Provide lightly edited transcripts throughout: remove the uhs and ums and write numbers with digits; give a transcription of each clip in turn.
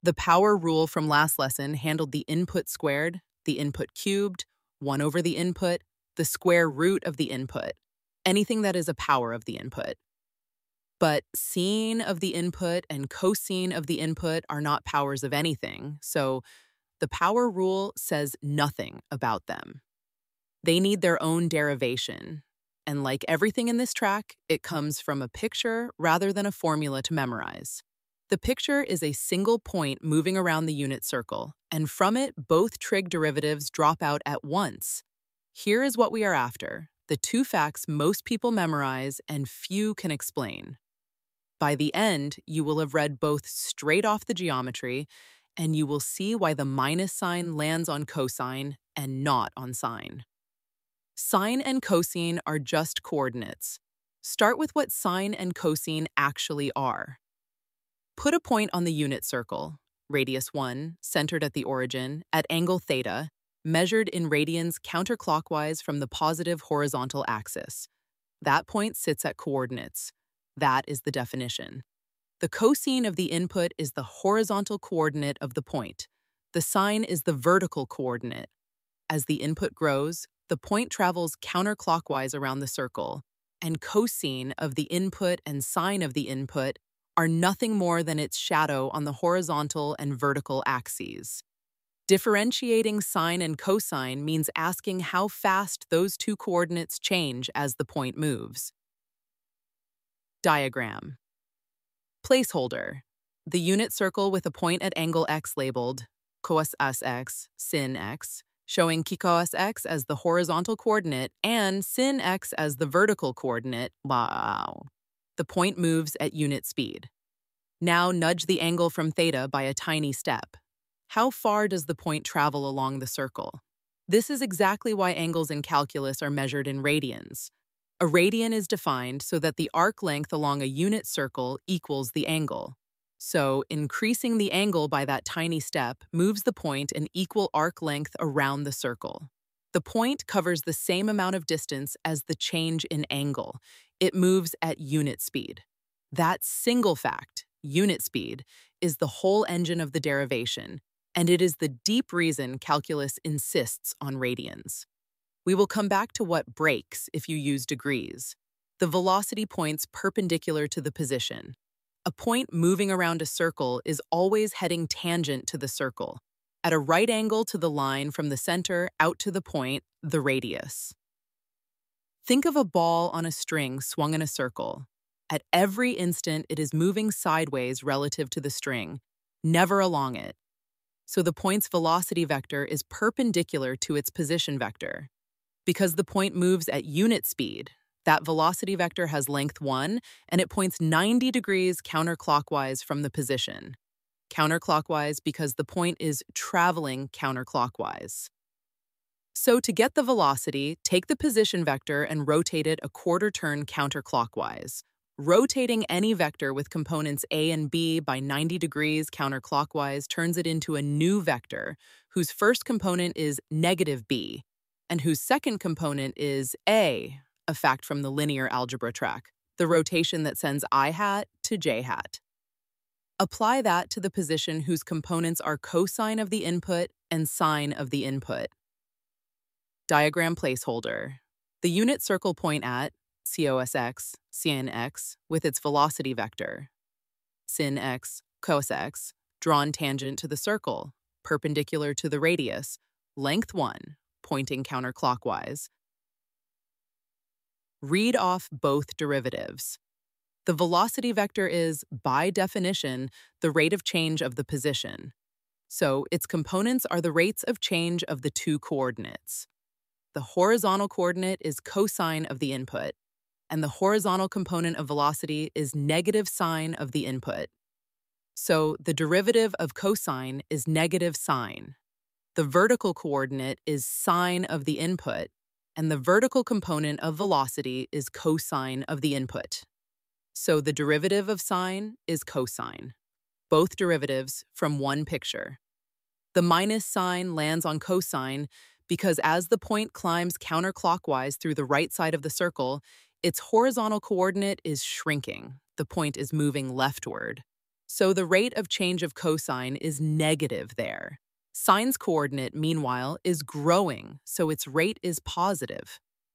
The power rule from last lesson handled the input squared, the input cubed, 1 over the input, the square root of the input, anything that is a power of the input. But sine of the input and cosine of the input are not powers of anything, so the power rule says nothing about them. They need their own derivation, and like everything in this track, it comes from a picture rather than a formula to memorize. The picture is a single point moving around the unit circle, and from it, both trig derivatives drop out at once. Here is what we are after, the two facts most people memorize and few can explain. By the end, you will have read both straight off the geometry, and you will see why the minus sign lands on cosine and not on sine. Sine and cosine are just coordinates. Start with what sine and cosine actually are. Put a point on the unit circle, radius 1, centered at the origin, at angle theta, measured in radians counterclockwise from the positive horizontal axis. That point sits at coordinates. That is the definition. The cosine of the input is the horizontal coordinate of the point. The sine is the vertical coordinate. As the input grows, the point travels counterclockwise around the circle, and cosine of the input and sine of the input are nothing more than its shadow on the horizontal and vertical axes. Differentiating sine and cosine means asking how fast those two coordinates change as the point moves. Diagram. Placeholder. The unit circle with a point at angle x labeled cos x, sin x, showing kcos x as the horizontal coordinate and sin x as the vertical coordinate. Wow. The point moves at unit speed. Now nudge the angle from theta by a tiny step. How far does the point travel along the circle? This is exactly why angles in calculus are measured in radians. A radian is defined so that the arc length along a unit circle equals the angle. So, increasing the angle by that tiny step moves the point an equal arc length around the circle. The point covers the same amount of distance as the change in angle. It moves at unit speed. That single fact, unit speed, is the whole engine of the derivation, and it is the deep reason calculus insists on radians. We will come back to what breaks if you use degrees. The velocity points perpendicular to the position. A point moving around a circle is always heading tangent to the circle, at a right angle to the line from the center out to the point, the radius. Think of a ball on a string swung in a circle. At every instant, it is moving sideways relative to the string, never along it. So the point's velocity vector is perpendicular to its position vector. Because the point moves at unit speed, that velocity vector has length 1, and it points 90 degrees counterclockwise from the position. Counterclockwise because the point is traveling counterclockwise. So to get the velocity, take the position vector and rotate it a quarter turn counterclockwise. Rotating any vector with components a and b by 90 degrees counterclockwise turns it into a new vector, whose first component is negative b, and whose second component is a fact from the linear algebra track, the rotation that sends I hat to j hat. Apply that to the position whose components are cosine of the input and sine of the input. Diagram placeholder. The unit circle point at cos x, sin x, with its velocity vector. Sin x, cos x, drawn tangent to the circle, perpendicular to the radius, length 1, pointing counterclockwise. Read off both derivatives. The velocity vector is, by definition, the rate of change of the position. So its components are the rates of change of the two coordinates. The horizontal coordinate is cosine of the input, and the horizontal component of velocity is negative sine of the input. So the derivative of cosine is negative sine. The vertical coordinate is sine of the input, and the vertical component of velocity is cosine of the input. So the derivative of sine is cosine. Both derivatives from one picture. The minus sign lands on cosine because as the point climbs counterclockwise through the right side of the circle, its horizontal coordinate is shrinking. The point is moving leftward. So the rate of change of cosine is negative there. Sine's coordinate, meanwhile, is growing, so its rate is positive.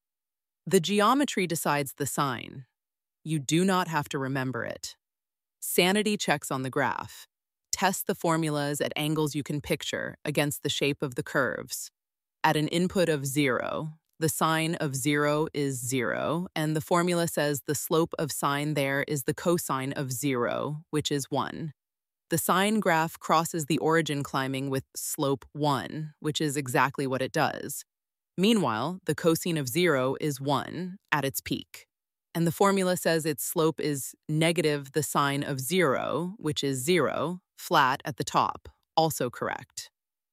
The geometry decides the sign. You do not have to remember it. Sanity checks on the graph. Test the formulas at angles you can picture against the shape of the curves. At an input of 0, the sine of 0 is 0, and the formula says the slope of sine there is the cosine of 0, which is 1. The sine graph crosses the origin climbing with slope 1, which is exactly what it does. Meanwhile, the cosine of 0 is 1 at its peak. And the formula says its slope is negative the sine of 0, which is 0, flat at the top, also correct.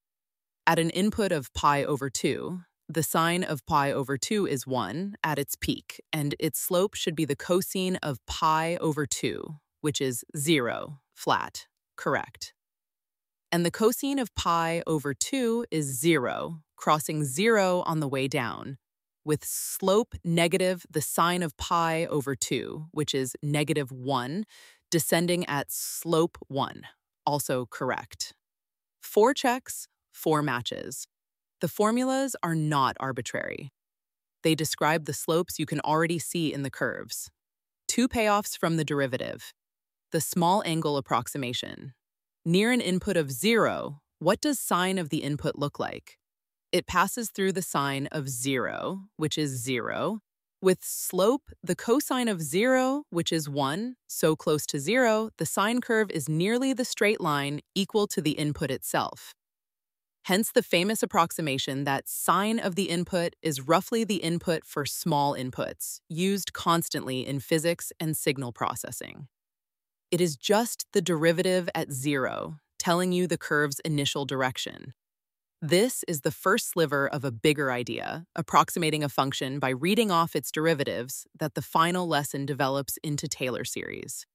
At an input of pi over 2, the sine of pi over 2 is 1 at its peak, and its slope should be the cosine of pi over 2, which is 0, flat, correct. And the cosine of pi over 2 is 0, crossing 0 on the way down, with slope negative the sine of pi over 2, which is negative 1, descending at slope 1, also correct. 4 checks, 4 matches. The formulas are not arbitrary. They describe the slopes you can already see in the curves. 2 payoffs from the derivative. The small angle approximation. Near an input of 0, what does sine of the input look like? It passes through the sine of 0, which is 0, with slope the cosine of 0, which is 1, so close to 0, the sine curve is nearly the straight line equal to the input itself. Hence the famous approximation that sine of the input is roughly the input for small inputs, used constantly in physics and signal processing. It is just the derivative at 0, telling you the curve's initial direction. This is the first sliver of a bigger idea, approximating a function by reading off its derivatives that the final lesson develops into Taylor series.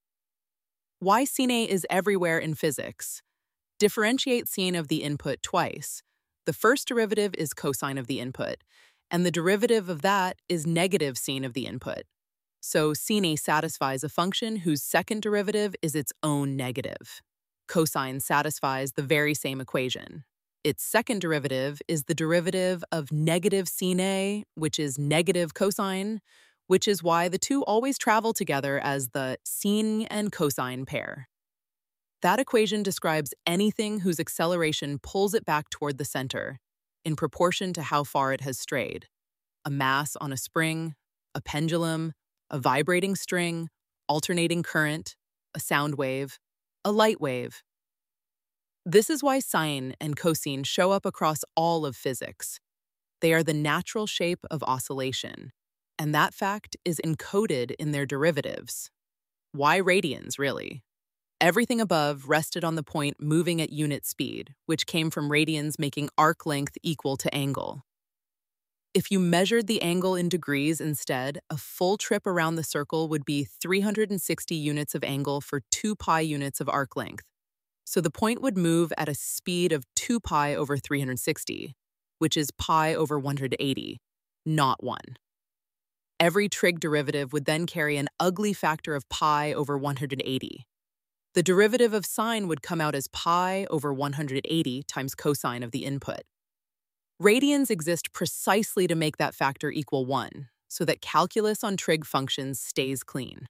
Why sine is everywhere in physics? Differentiate sine of the input twice. The first derivative is cosine of the input, and the derivative of that is negative sine of the input. So sine satisfies a function whose second derivative is its own negative. Cosine satisfies the very same equation. Its second derivative is the derivative of negative sine, which is negative cosine, which is why the two always travel together as the sine and cosine pair. That equation describes anything whose acceleration pulls it back toward the center, in proportion to how far it has strayed. A mass on a spring, a pendulum, a vibrating string, alternating current, a sound wave, a light wave. This is why sine and cosine show up across all of physics. They are the natural shape of oscillation, and that fact is encoded in their derivatives. Why radians, really? Everything above rested on the point moving at unit speed, which came from radians making arc length equal to angle. If you measured the angle in degrees instead, a full trip around the circle would be 360 units of angle for 2 pi units of arc length. So the point would move at a speed of 2 pi over 360, which is pi over 180, not 1. Every trig derivative would then carry an ugly factor of pi over 180. The derivative of sine would come out as pi over 180 times cosine of the input. Radians exist precisely to make that factor equal 1, so that calculus on trig functions stays clean.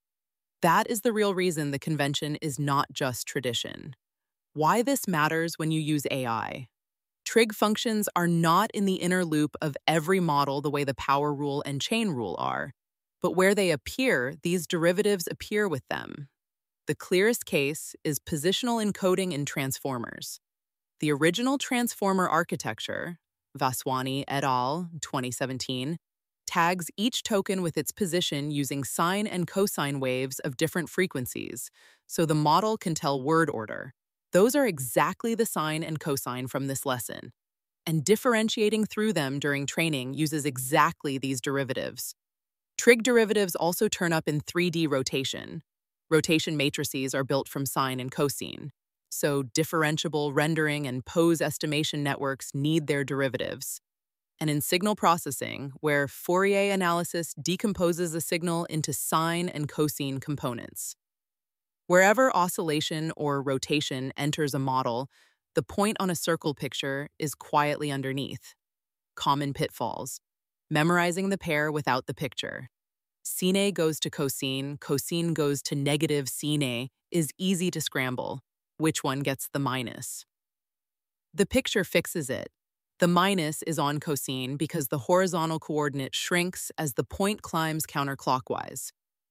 That is the real reason the convention is not just tradition. Why this matters when you use AI. Trig functions are not in the inner loop of every model the way the power rule and chain rule are, but where they appear, these derivatives appear with them. The clearest case is positional encoding in transformers. The original transformer architecture, Vaswani et al., 2017, tags each token with its position using sine and cosine waves of different frequencies, so the model can tell word order. Those are exactly the sine and cosine from this lesson, and differentiating through them during training uses exactly these derivatives. Trig derivatives also turn up in 3D rotation. Rotation matrices are built from sine and cosine, so differentiable rendering and pose estimation networks need their derivatives. And in signal processing, where Fourier analysis decomposes a signal into sine and cosine components. Wherever oscillation or rotation enters a model, the point on a circle picture is quietly underneath. Common pitfalls. Memorizing the pair without the picture. Sine goes to cosine, cosine goes to negative sine is easy to scramble. Which one gets the minus? The picture fixes it. The minus is on cosine because the horizontal coordinate shrinks as the point climbs counterclockwise.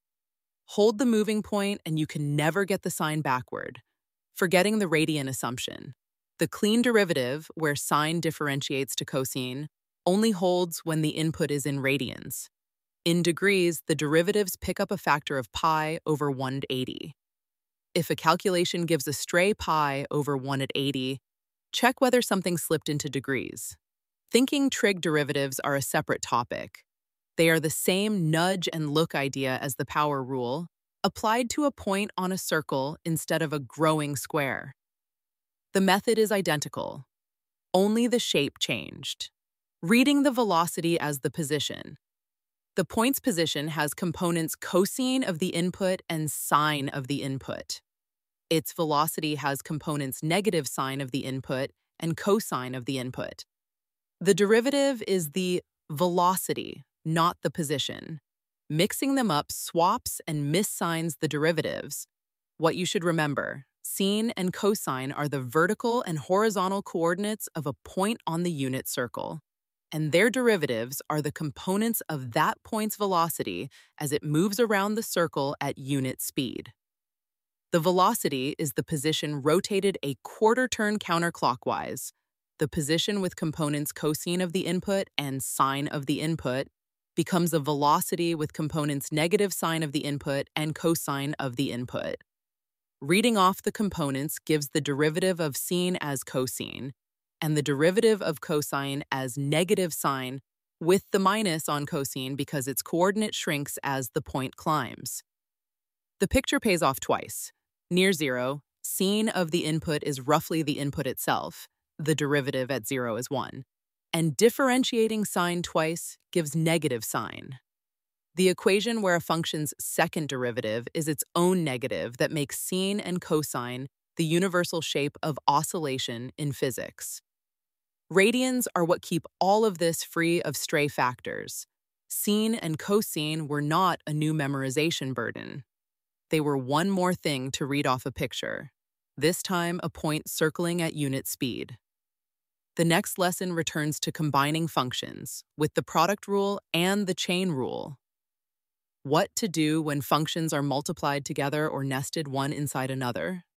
Hold the moving point and you can never get the sign backward. Forgetting the radian assumption. The clean derivative, where sine differentiates to cosine, only holds when the input is in radians. In degrees, the derivatives pick up a factor of pi over 1/80. If a calculation gives a stray pi over 1/80, check whether something slipped into degrees. Thinking trig derivatives are a separate topic. They are the same nudge and look idea as the power rule, applied to a point on a circle instead of a growing square. The method is identical. Only the shape changed. Reading the velocity as the position. The point's position has components cosine of the input and sine of the input. Its velocity has components negative sine of the input and cosine of the input. The derivative is the velocity, not the position. Mixing them up swaps and missigns the derivatives. What you should remember, sine and cosine are the vertical and horizontal coordinates of a point on the unit circle, and their derivatives are the components of that point's velocity as it moves around the circle at unit speed. The velocity is the position rotated a quarter turn counterclockwise. The position with components cosine of the input and sine of the input becomes a velocity with components negative sine of the input and cosine of the input. Reading off the components gives the derivative of sine as cosine, and the derivative of cosine as negative sine, with the minus on cosine because its coordinate shrinks as the point climbs. The picture pays off twice. Near zero, sine of the input is roughly the input itself. The derivative at 0 is 1. And differentiating sine twice gives negative sine. The equation where a function's second derivative is its own negative that makes sine and cosine the universal shape of oscillation in physics. Radians are what keep all of this free of stray factors. Sine and cosine were not a new memorization burden. They were one more thing to read off a picture, this time a point circling at unit speed. The next lesson returns to combining functions with the product rule and the chain rule. What to do when functions are multiplied together or nested one inside another?